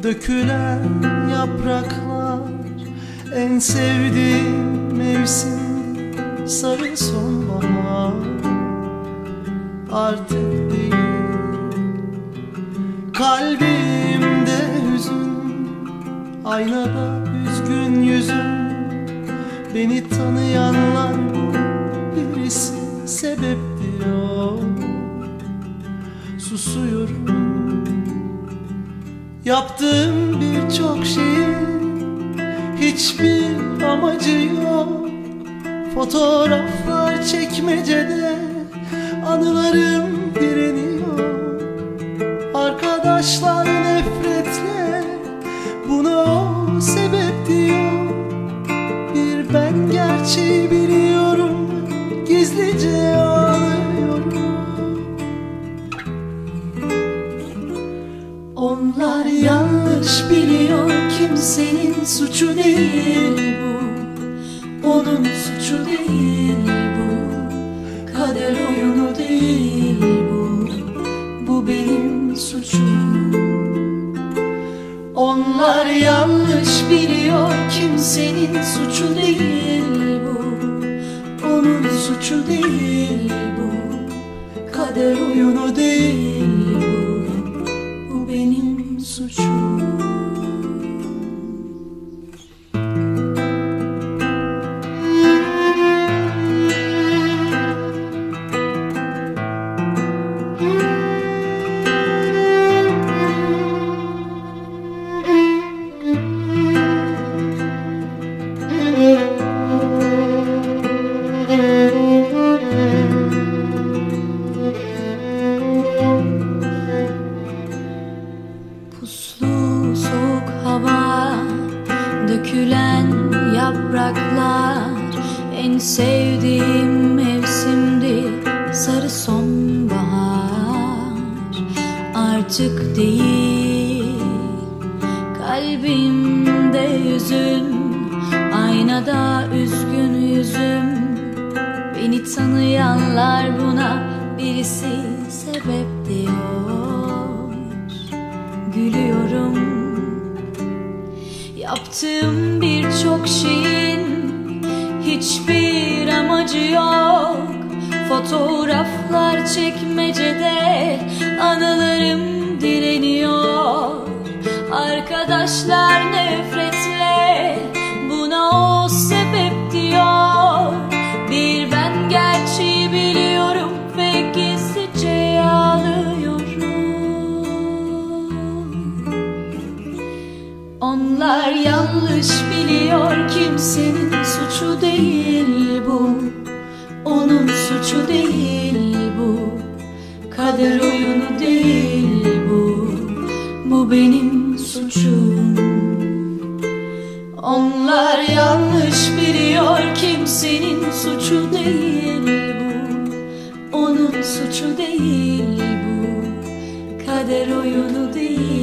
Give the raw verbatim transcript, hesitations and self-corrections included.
Dökülen yapraklar en sevdiğim mevsim, sarı sonbahar artık değil. Kalbimde hüzün, aynada üzgün yüzüm. Beni tanıyanlar birisi sebep diyor. Susuyorum. Yaptığım birçok şeyin hiçbir amacı yok. Fotoğraflar çekmecede, anılarım direniyor. Arkadaşlar nefretle buna o sebep diyor. Bir ben gerçeği biliyorum, gizlice ağlıyorum. Onlar yanlış biliyor, kimsenin suçu değil bu. Onun suçu değil bu, kader oyunu değil bu. Bu benim suçum. Onlar yanlış biliyor, kimsenin suçu değil bu. Onun suçu değil bu, kader oyunu değil bu. Bu benim suçum. Puslu soğuk hava, dökülen yapraklar en sevdiğim mevsimdi, sarı sonbahar artık değil. Kalbimde hüzün, aynada üzgün yüzüm. Beni tanıyanlar buna birisi sebep diyor. Gülüyorum. Yaptığım birçok şeyin hiçbir amacı yok. Fotoğraflar çekmecede, anılarım direniyor. Arkadaşlar nefretle buna o sebep diyor. Bir ben gerçeği biliyorum ve gizlice ağlıyorum. Onlar yanlış biliyor, kimsenin suçu değil bu. Onun suçu değil bu, kader oyunu değil bu. Bu benim suçum. Onlar yanlış biliyor, kimsenin suçu değil bu. Onun suçu değil bu, kader oyunu değil.